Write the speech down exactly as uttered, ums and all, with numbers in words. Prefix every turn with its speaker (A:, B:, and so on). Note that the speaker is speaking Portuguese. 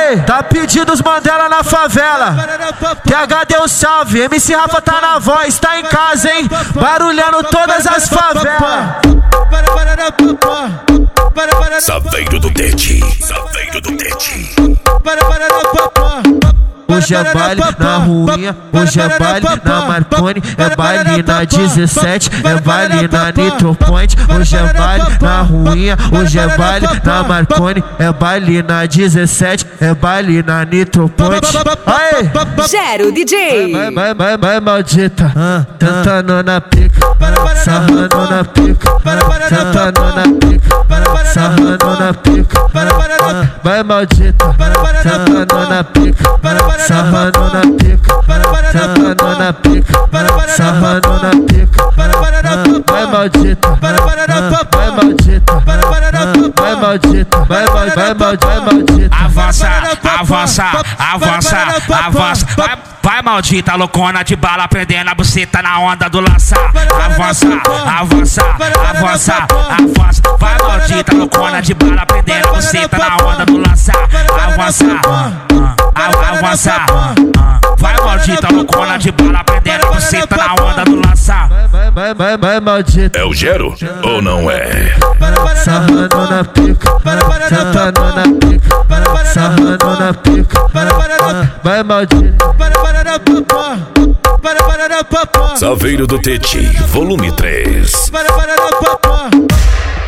A: Aê, tá pedindo os Mandela na favela. T H deu salve, M C Rafa tá na voz, tá em casa, hein? Barulhando todas as favelas.
B: Saveiro do Tete, Saveiro do Tete.
A: Hoje é baile na ruinha, hoje é baile na Marconi, é baile na dezessete, é baile na Nitro Point. Hoje é baile na ruinha, hoje é baile na Marconi, é baile na dezessete, é baile na Nitro Point. Aê!
C: Gero D J.
A: Vai, vai, vai, vai, maldita, tentando na pica, sarrando na pica, tentando na pica, sarrando na pica. Vai, maldita, tentando na pica, sarrando na pica, tentando na pica, sarrando na pica. Vai, maldita, vai, maldita, vai, maldita, vai, vai, vai, maldita.
D: Avança, avança, avança, avança. Vai, vai, maldita, loucona de bala, prendendo a buceta na onda do laçar. Avança, avança, avança, avança. Vai, maldita, loucona de bala, prendendo a buceta na onda do laçar. Avança, avança. Vai, maldita, loucona de bala, prendendo a buceta na onda do laçar.
A: Vai, vai, vai, vai, maldita.
B: É o Gero ou não é?
A: Sarrando na pica, tentando na pica, sarrando na pica. Vai, maldita.
B: Saveiro do Tete, volume três.